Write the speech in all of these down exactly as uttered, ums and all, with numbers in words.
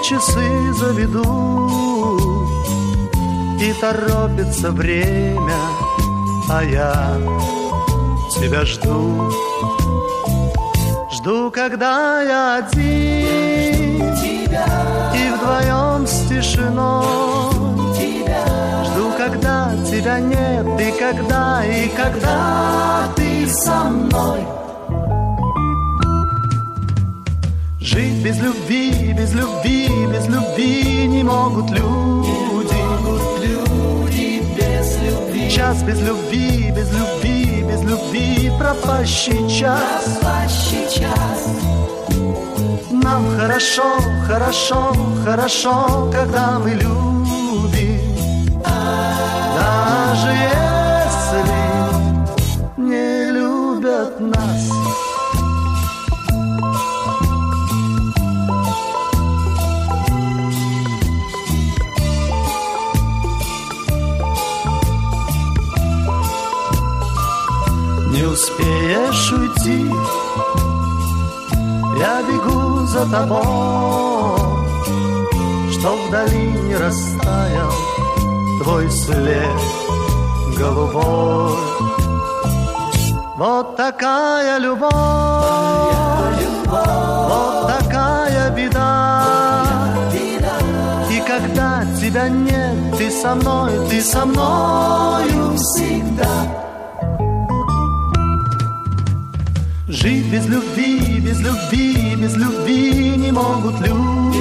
часы заведут, и торопится время, а я тебя жду. Жду, когда я один, и вдвоем с тишиной. Жду, когда тебя нет, и когда, и когда ты со мной. Жить без любви, без любви, без любви не могут люди. Не могут люди без любви. Час без любви, без любви, без любви пропащий час. Пропащий час. Нам хорошо, хорошо, хорошо, когда мы любим. Даже если не любят нас. Не успеешь уйти, я бегу за тобой, что вдали не растаял твой след голубой. Вот такая любовь, вот такая беда. И когда тебя нет, ты со мной, ты со мною всегда. Жить без любви, без любви, без любви не могут люди.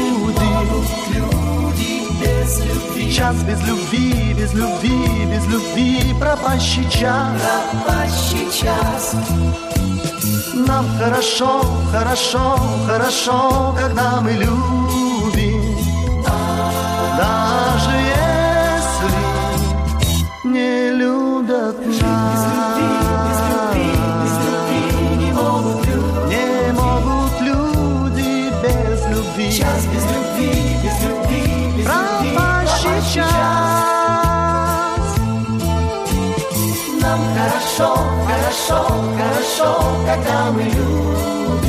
Час без любви, без любви, без любви пропащий час. Пропащий час. Нам хорошо, хорошо, хорошо, когда мы любим. Даже если не любят нас. Не могут люди без любви. Час без любви, без любви, без любви. Пропащий час. Нам хорошо, хорошо, хорошо, когда мы любим.